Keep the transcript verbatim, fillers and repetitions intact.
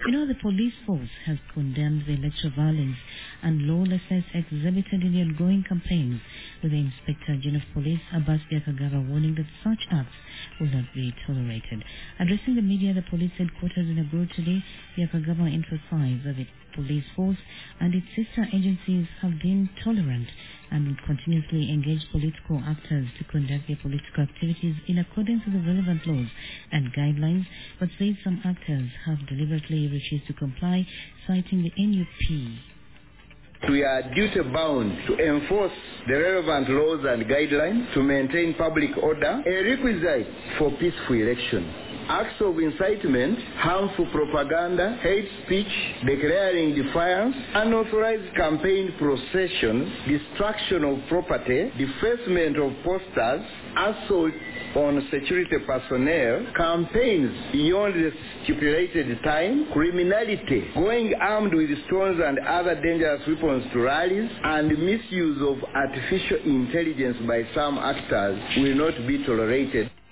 You know, the police force has condemned the electoral violence and lawlessness exhibited in the ongoing campaigns, with the Inspector General of Police, Abbas Byakagaba, warning that such acts will not be tolerated. Addressing the media at the police headquarters in Abu today, Byakagaba emphasized that the police force and its sister agencies have been tolerant and will continuously engage political actors to conduct their political activities in accordance with the relevant laws and guidelines, but said some actors have deliberately refused to comply, citing the N U P. We are duty-bound to enforce the relevant laws and guidelines to maintain public order, a requisite for peaceful election. Acts of incitement, harmful propaganda, hate speech, declaring defiance, unauthorized campaign processions, destruction of property, defacement of posters, assault on security personnel, campaigns beyond the stipulated time, criminality, going armed with stones and other dangerous weapons to rallies, and misuse of artificial intelligence by some actors will not be tolerated.